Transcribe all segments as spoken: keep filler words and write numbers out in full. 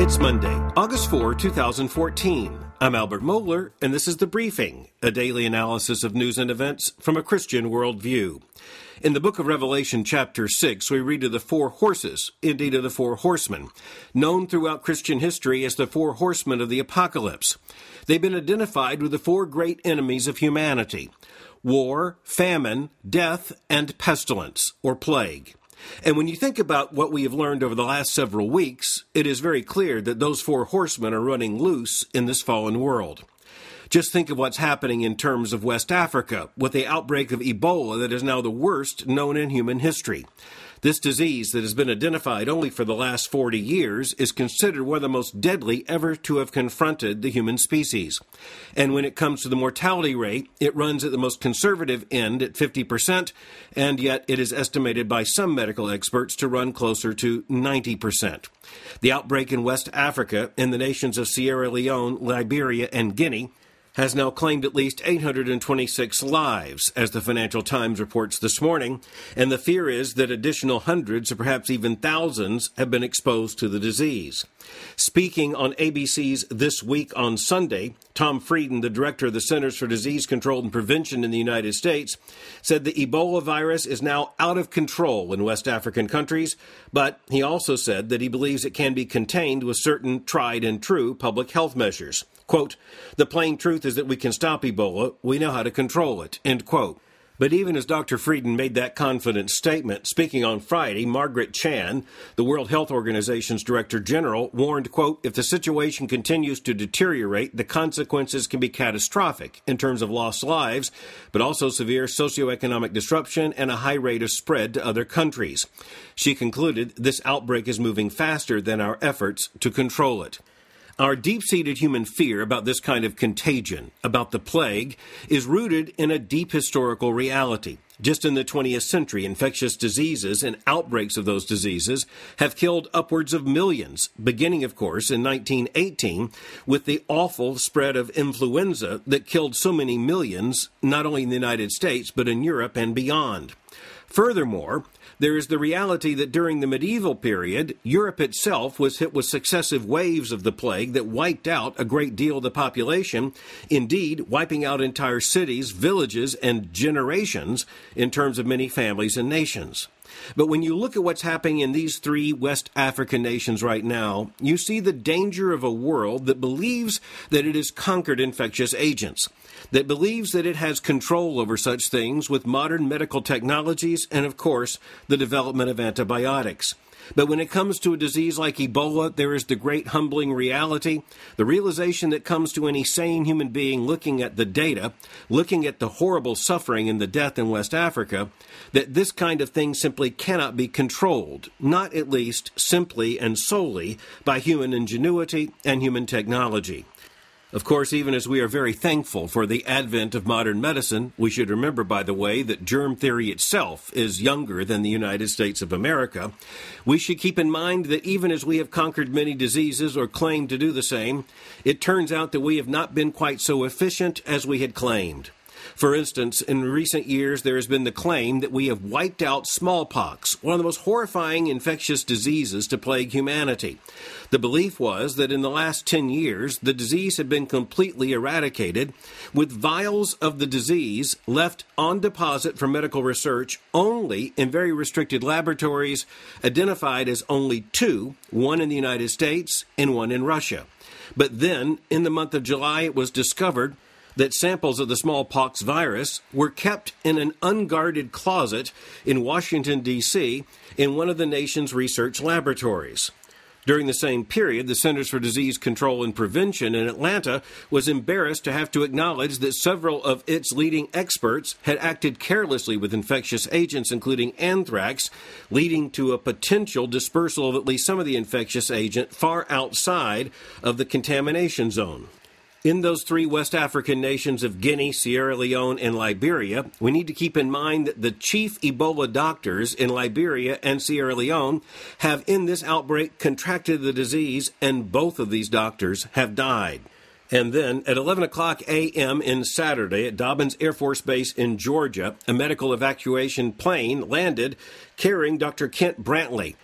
It's Monday, August fourth, twenty fourteen. I'm Albert Mohler, and this is The Briefing, a daily analysis of news and events from a Christian worldview. In the book of Revelation, chapter six, we read of the four horses, indeed of the four horsemen, known throughout Christian history as the four horsemen of the apocalypse. They've been identified with the four great enemies of humanity: war, famine, death, and pestilence, or plague. And when you think about what we have learned over the last several weeks, it is very clear that those four horsemen are running loose in this fallen world. Just think of what's happening in terms of West Africa, with the outbreak of Ebola that is now the worst known in human history. This disease that has been identified only for the last forty years is considered one of the most deadly ever to have confronted the human species. And when it comes to the mortality rate, it runs at the most conservative end at fifty percent, and yet it is estimated by some medical experts to run closer to ninety percent. The outbreak in West Africa, in the nations of Sierra Leone, Liberia, and Guinea, has now claimed at least eight hundred twenty-six lives, as the Financial Times reports this morning, and the fear is that additional hundreds or perhaps even thousands have been exposed to the disease. Speaking on A B C's This Week on Sunday, Tom Frieden, the director of the Centers for Disease Control and Prevention in the United States, said the Ebola virus is now out of control in West African countries, but he also said that he believes it can be contained with certain tried and true public health measures. Quote, "The plain truth is that we can stop Ebola. We know how to control it," end quote. But even as Doctor Frieden made that confident statement, speaking on Friday, Margaret Chan, the World Health Organization's Director General, warned, quote, "If the situation continues to deteriorate, the consequences can be catastrophic in terms of lost lives, but also severe socioeconomic disruption and a high rate of spread to other countries." She concluded, "This outbreak is moving faster than our efforts to control it." Our deep-seated human fear about this kind of contagion, about the plague, is rooted in a deep historical reality. Just in the twentieth century, infectious diseases and outbreaks of those diseases have killed upwards of millions, beginning, of course, in nineteen eighteen with the awful spread of influenza that killed so many millions, not only in the United States, but in Europe and beyond. Furthermore, there is the reality that during the medieval period, Europe itself was hit with successive waves of the plague that wiped out a great deal of the population, indeed wiping out entire cities, villages, and generations in terms of many families and nations. But when you look at what's happening in these three West African nations right now, you see the danger of a world that believes that it has conquered infectious agents, that believes that it has control over such things with modern medical technologies and, of course, the development of antibiotics. But when it comes to a disease like Ebola, there is the great humbling reality, the realization that comes to any sane human being looking at the data, looking at the horrible suffering and the death in West Africa, that this kind of thing simply cannot be controlled, not at least simply and solely by human ingenuity and human technology. Of course, even as we are very thankful for the advent of modern medicine, we should remember, by the way, that germ theory itself is younger than the United States of America. We should keep in mind that even as we have conquered many diseases or claimed to do the same, it turns out that we have not been quite so efficient as we had claimed. For instance, in recent years, there has been the claim that we have wiped out smallpox, one of the most horrifying infectious diseases to plague humanity. The belief was that in the last ten years, the disease had been completely eradicated, with vials of the disease left on deposit for medical research only in very restricted laboratories, identified as only two, one in the United States and one in Russia. But then, in the month of July, it was discovered that samples of the smallpox virus were kept in an unguarded closet in Washington, D C, in one of the nation's research laboratories. During the same period, the Centers for Disease Control and Prevention in Atlanta was embarrassed to have to acknowledge that several of its leading experts had acted carelessly with infectious agents, including anthrax, leading to a potential dispersal of at least some of the infectious agent far outside of the contamination zone. In those three West African nations of Guinea, Sierra Leone, and Liberia, we need to keep in mind that the chief Ebola doctors in Liberia and Sierra Leone have in this outbreak contracted the disease, and both of these doctors have died. And then, at eleven o'clock a.m. in Saturday at Dobbins Air Force Base in Georgia, a medical evacuation plane landed carrying Doctor Kent Brantley.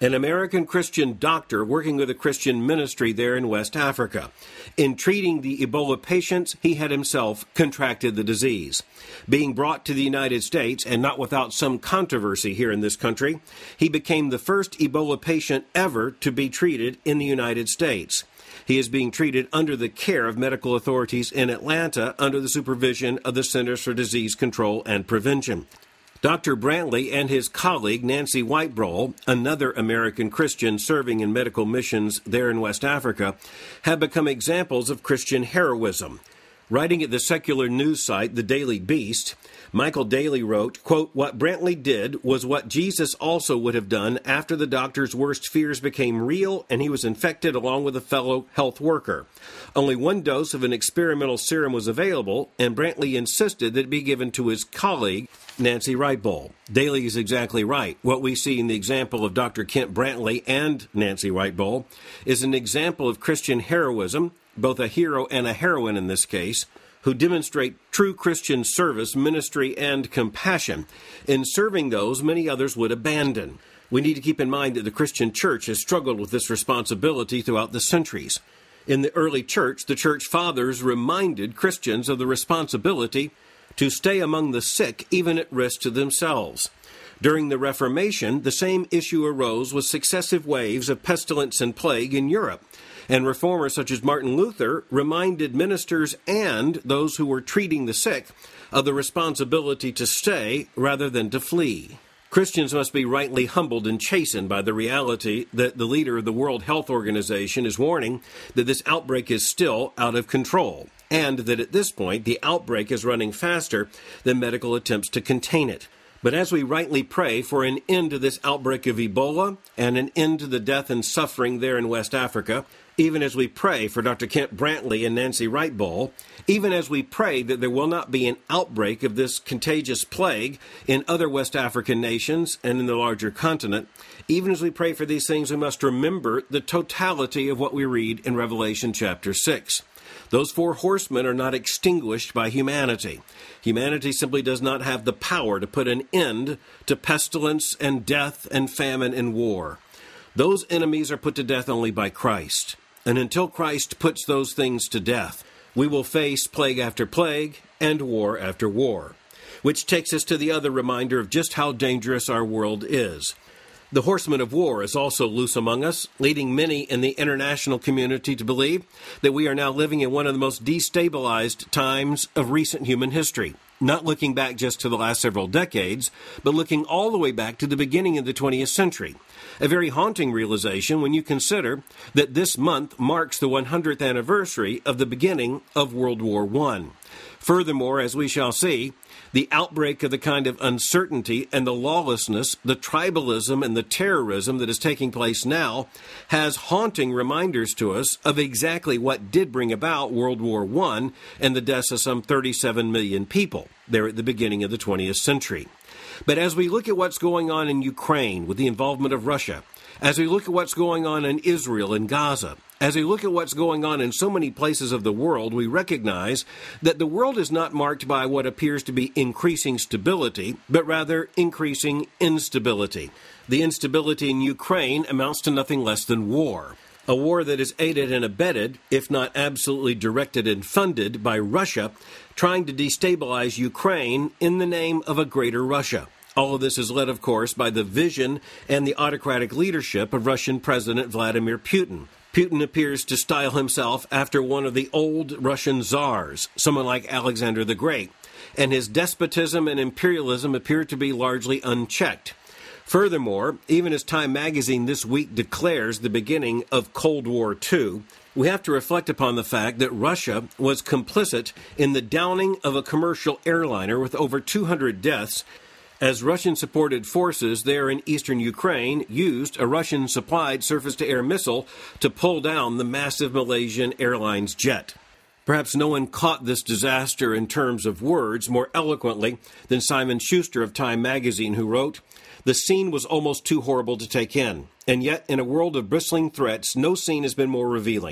an American Christian doctor working with a Christian ministry there in West Africa. In treating the Ebola patients, he had himself contracted the disease. Being brought to the United States, and not without some controversy here in this country, he became the first Ebola patient ever to be treated in the United States. He is being treated under the care of medical authorities in Atlanta under the supervision of the Centers for Disease Control and Prevention. Doctor Brantley and his colleague Nancy Whitebroll, another American Christian serving in medical missions there in West Africa, have become examples of Christian heroism. Writing at the secular news site The Daily Beast, Michael Daly wrote, quote, "What Brantley did was what Jesus also would have done after the doctor's worst fears became real and he was infected along with a fellow health worker. Only one dose of an experimental serum was available, and Brantley insisted that it be given to his colleague, Nancy Whitebroll." Daly is exactly right. What we see in the example of Doctor Kent Brantley and Nancy Whitebroll is an example of Christian heroism, both a hero and a heroine in this case, who demonstrate true Christian service, ministry, and compassion in serving those many others would abandon. We need to keep in mind that the Christian church has struggled with this responsibility throughout the centuries. In the early church, the church fathers reminded Christians of the responsibility to stay among the sick, even at risk to themselves. During the Reformation, the same issue arose with successive waves of pestilence and plague in Europe, and reformers such as Martin Luther reminded ministers and those who were treating the sick of the responsibility to stay rather than to flee. Christians must be rightly humbled and chastened by the reality that the leader of the World Health Organization is warning that this outbreak is still out of control, and that at this point the outbreak is running faster than medical attempts to contain it. But as we rightly pray for an end to this outbreak of Ebola and an end to the death and suffering there in West Africa, even as we pray for Doctor Kent Brantley and Nancy Whitebroll, even as we pray that there will not be an outbreak of this contagious plague in other West African nations and in the larger continent, even as we pray for these things, we must remember the totality of what we read in Revelation chapter six. Those four horsemen are not extinguished by humanity. Humanity simply does not have the power to put an end to pestilence and death and famine and war. Those enemies are put to death only by Christ. And until Christ puts those things to death, we will face plague after plague and war after war. Which takes us to the other reminder of just how dangerous our world is. The horseman of war is also loose among us, leading many in the international community to believe that we are now living in one of the most destabilized times of recent human history. Not looking back just to the last several decades, but looking all the way back to the beginning of the twentieth century. A very haunting realization when you consider that this month marks the one hundredth anniversary of the beginning of World War One. Furthermore, as we shall see, the outbreak of the kind of uncertainty and the lawlessness, the tribalism and the terrorism that is taking place now has haunting reminders to us of exactly what did bring about World War One and the deaths of some thirty-seven million people there at the beginning of the twentieth century. But as we look at what's going on in Ukraine with the involvement of Russia, as we look at what's going on in Israel and Gaza, as we look at what's going on in so many places of the world, we recognize that the world is not marked by what appears to be increasing stability, but rather increasing instability. The instability in Ukraine amounts to nothing less than war. A war that is aided and abetted, if not absolutely directed and funded, by Russia, trying to destabilize Ukraine in the name of a greater Russia. All of this is led, of course, by the vision and the autocratic leadership of Russian President Vladimir Putin. Putin appears to style himself after one of the old Russian czars, someone like Alexander the Great, and his despotism and imperialism appear to be largely unchecked. Furthermore, even as Time magazine this week declares the beginning of Cold War Two, we have to reflect upon the fact that Russia was complicit in the downing of a commercial airliner with over two hundred deaths as Russian-supported forces there in eastern Ukraine used a Russian-supplied surface-to-air missile to pull down the massive Malaysian Airlines jet. Perhaps no one caught this disaster in terms of words more eloquently than Simon Schuster of Time magazine, who wrote, "The scene was almost too horrible to take in, and yet in a world of bristling threats, no scene has been more revealing.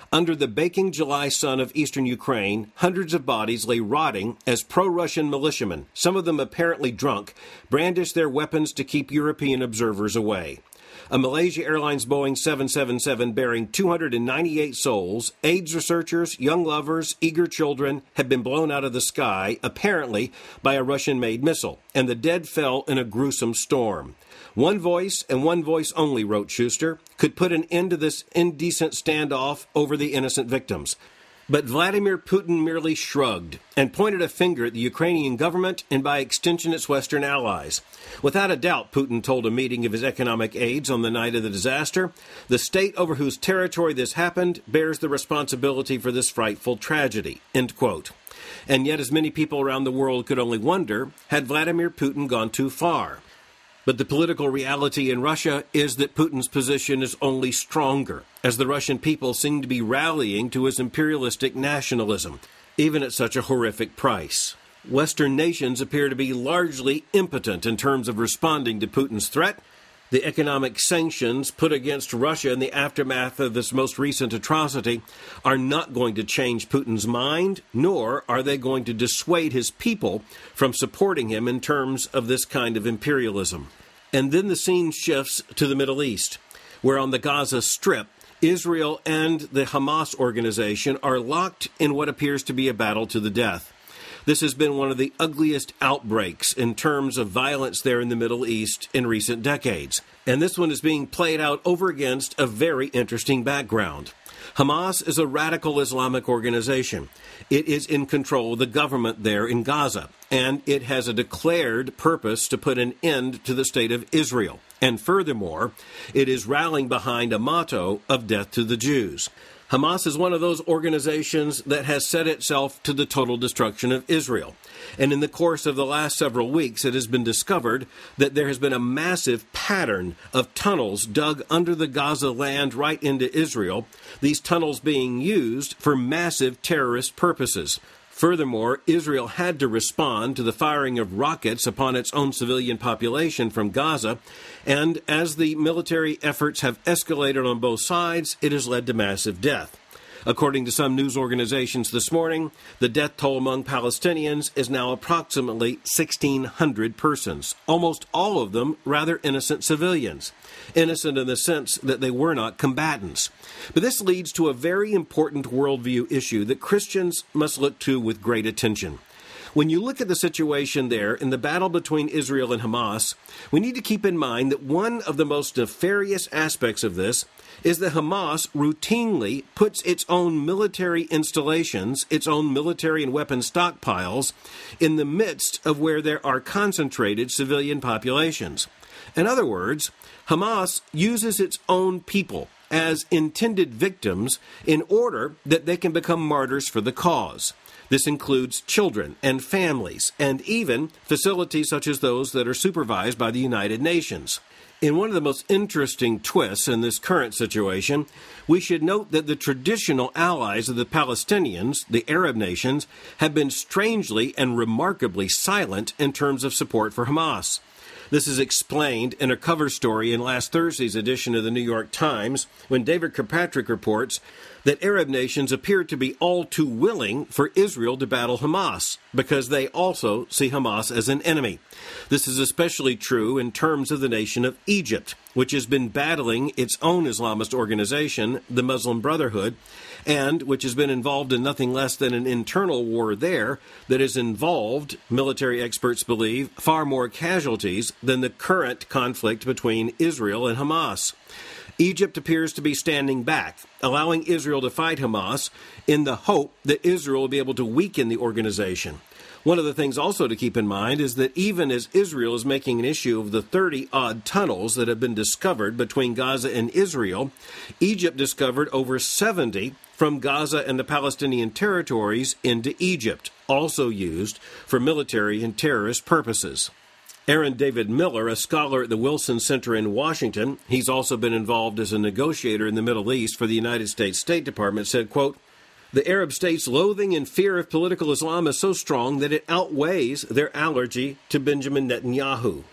Under the baking July sun of eastern Ukraine, hundreds of bodies lay rotting as pro-Russian militiamen, some of them apparently drunk, brandished their weapons to keep European observers away. A Malaysia Airlines Boeing seven seventy-seven bearing two hundred ninety-eight souls, AIDS researchers, young lovers, eager children, had been blown out of the sky, apparently by a Russian-made missile, and the dead fell in a gruesome storm. One voice, and one voice only, wrote Schuster, could put an end to this indecent standoff over the innocent victims. But Vladimir Putin merely shrugged and pointed a finger at the Ukrainian government and, by extension, its Western allies. Without a doubt, Putin told a meeting of his economic aides on the night of the disaster, the state over whose territory this happened bears the responsibility for this frightful tragedy, end quote. And yet, as many people around the world could only wonder, had Vladimir Putin gone too far? But the political reality in Russia is that Putin's position is only stronger, as the Russian people seem to be rallying to his imperialistic nationalism, even at such a horrific price. Western nations appear to be largely impotent in terms of responding to Putin's threat. The economic sanctions put against Russia in the aftermath of this most recent atrocity are not going to change Putin's mind, nor are they going to dissuade his people from supporting him in terms of this kind of imperialism. And then the scene shifts to the Middle East, where on the Gaza Strip, Israel and the Hamas organization are locked in what appears to be a battle to the death. This has been one of the ugliest outbreaks in terms of violence there in the Middle East in recent decades. And this one is being played out over against a very interesting background. Hamas is a radical Islamic organization. It is in control of the government there in Gaza, and it has a declared purpose to put an end to the state of Israel. And furthermore, it is rallying behind a motto of death to the Jews. Hamas is one of those organizations that has set itself to the total destruction of Israel. And in the course of the last several weeks, it has been discovered that there has been a massive pattern of tunnels dug under the Gaza land right into Israel, these tunnels being used for massive terrorist purposes. Furthermore, Israel had to respond to the firing of rockets upon its own civilian population from Gaza, and as the military efforts have escalated on both sides, it has led to massive death. According to some news organizations this morning, the death toll among Palestinians is now approximately sixteen hundred persons, almost all of them rather innocent civilians. Innocent in the sense that they were not combatants. But this leads to a very important worldview issue that Christians must look to with great attention. When you look at the situation there in the battle between Israel and Hamas, we need to keep in mind that one of the most nefarious aspects of this is that Hamas routinely puts its own military installations, its own military and weapon stockpiles, in the midst of where there are concentrated civilian populations. In other words, Hamas uses its own people as intended victims in order that they can become martyrs for the cause. This includes children and families, and even facilities such as those that are supervised by the United Nations. In one of the most interesting twists in this current situation, we should note that the traditional allies of the Palestinians, the Arab nations, have been strangely and remarkably silent in terms of support for Hamas. This is explained in a cover story in last Thursday's edition of the New York Times, when David Kirkpatrick reports that Arab nations appear to be all too willing for Israel to battle Hamas, because they also see Hamas as an enemy. This is especially true in terms of the nation of Egypt, which has been battling its own Islamist organization, the Muslim Brotherhood, and which has been involved in nothing less than an internal war there that has involved, military experts believe, far more casualties than the current conflict between Israel and Hamas. Egypt appears to be standing back, allowing Israel to fight Hamas in the hope that Israel will be able to weaken the organization. One of the things also to keep in mind is that even as Israel is making an issue of the thirty-odd tunnels that have been discovered between Gaza and Israel, Egypt discovered over seventy from Gaza and the Palestinian territories into Egypt, also used for military and terrorist purposes. Aaron David Miller, a scholar at the Wilson Center in Washington, he's also been involved as a negotiator in the Middle East for the United States State Department, said, quote, "The Arab states' loathing and fear of political Islam is so strong that it outweighs their allergy to Benjamin Netanyahu."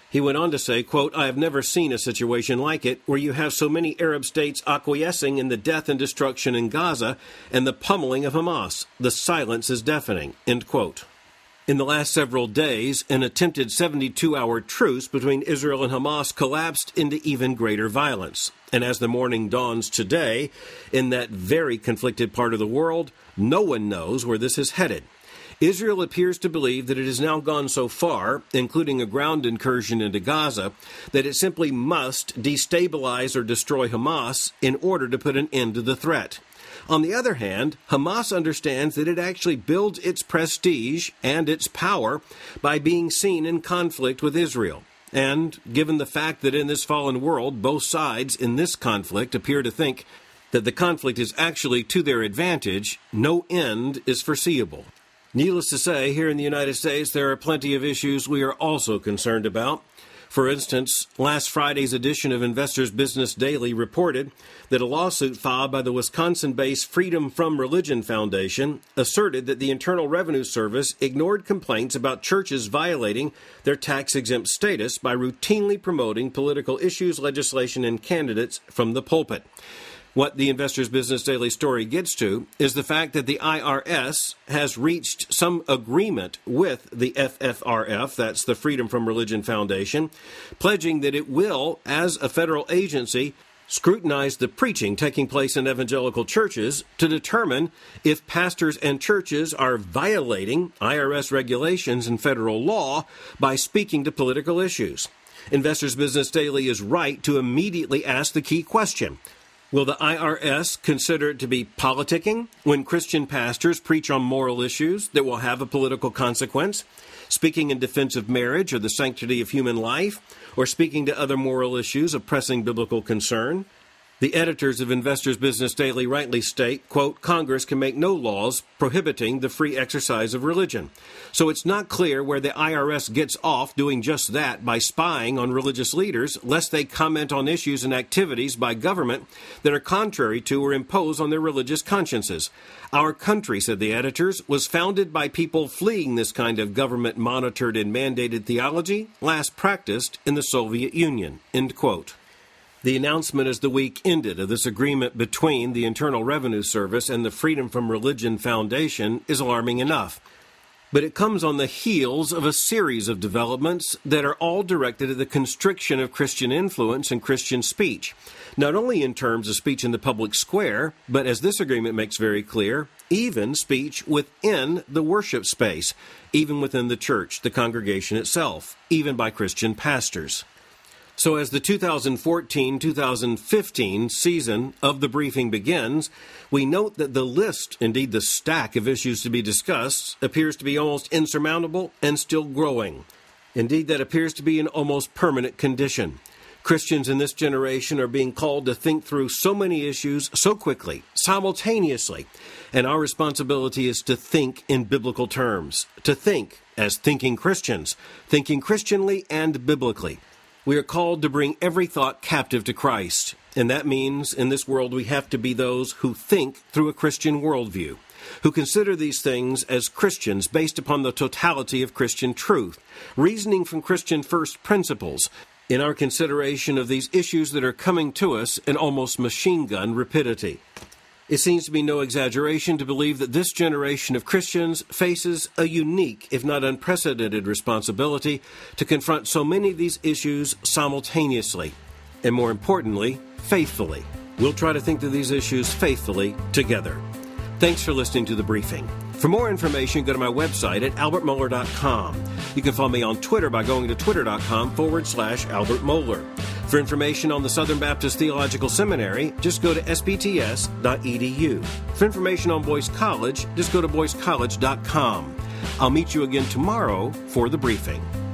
He went on to say, quote, "I have never seen a situation like it where you have so many Arab states acquiescing in the death and destruction in Gaza and the pummeling of Hamas. The silence is deafening," end quote. In the last several days, an attempted seventy-two hour truce between Israel and Hamas collapsed into even greater violence. And as the morning dawns today, in that very conflicted part of the world, no one knows where this is headed. Israel appears to believe that it has now gone so far, including a ground incursion into Gaza, that it simply must destabilize or destroy Hamas in order to put an end to the threat. On the other hand, Hamas understands that it actually builds its prestige and its power by being seen in conflict with Israel. And given the fact that in this fallen world, both sides in this conflict appear to think that the conflict is actually to their advantage, no end is foreseeable. Needless to say, here in the United States, there are plenty of issues we are also concerned about. For instance, last Friday's edition of Investors Business Daily reported that a lawsuit filed by the Wisconsin-based Freedom from Religion Foundation asserted that the Internal Revenue Service ignored complaints about churches violating their tax-exempt status by routinely promoting political issues, legislation, and candidates from the pulpit. What the Investors Business Daily story gets to is the fact that the I R S has reached some agreement with the F F R F, that's the Freedom from Religion Foundation, pledging that it will, as a federal agency, scrutinize the preaching taking place in evangelical churches to determine if pastors and churches are violating I R S regulations and federal law by speaking to political issues. Investors Business Daily is right to immediately ask the key question: will the I R S consider it to be politicking when Christian pastors preach on moral issues that will have a political consequence, speaking in defense of marriage or the sanctity of human life, or speaking to other moral issues of pressing biblical concern? The editors of Investors Business Daily rightly state, quote, "Congress can make no laws prohibiting the free exercise of religion." So it's not clear where the I R S gets off doing just that by spying on religious leaders, lest they comment on issues and activities by government that are contrary to or impose on their religious consciences. Our country, said the editors, was founded by people fleeing this kind of government-monitored and mandated theology, last practiced in the Soviet Union, end quote. The announcement as the week ended of this agreement between the Internal Revenue Service and the Freedom from Religion Foundation is alarming enough. But it comes on the heels of a series of developments that are all directed at the constriction of Christian influence and Christian speech, not only in terms of speech in the public square, but as this agreement makes very clear, even speech within the worship space, even within the church, the congregation itself, even by Christian pastors. So as the two thousand fourteen two thousand fifteen season of The Briefing begins, we note that the list, indeed the stack of issues to be discussed, appears to be almost insurmountable and still growing. Indeed, that appears to be an almost permanent condition. Christians in this generation are being called to think through so many issues so quickly, simultaneously, and our responsibility is to think in biblical terms, to think as thinking Christians, thinking Christianly and biblically. We are called to bring every thought captive to Christ, and that means in this world we have to be those who think through a Christian worldview, who consider these things as Christians based upon the totality of Christian truth, reasoning from Christian first principles in our consideration of these issues that are coming to us in almost machine gun rapidity. It seems to be no exaggeration to believe that this generation of Christians faces a unique, if not unprecedented, responsibility to confront so many of these issues simultaneously, and more importantly, faithfully. We'll try to think through these issues faithfully together. Thanks for listening to The Briefing. For more information, go to my website at albert mohler dot com. You can follow me on Twitter by going to twitter.com forward slash Albert Mohler. For information on the Southern Baptist Theological Seminary, just go to s b t s dot e d u. For information on Boyce College, just go to boyce college dot com. I'll meet you again tomorrow for The Briefing.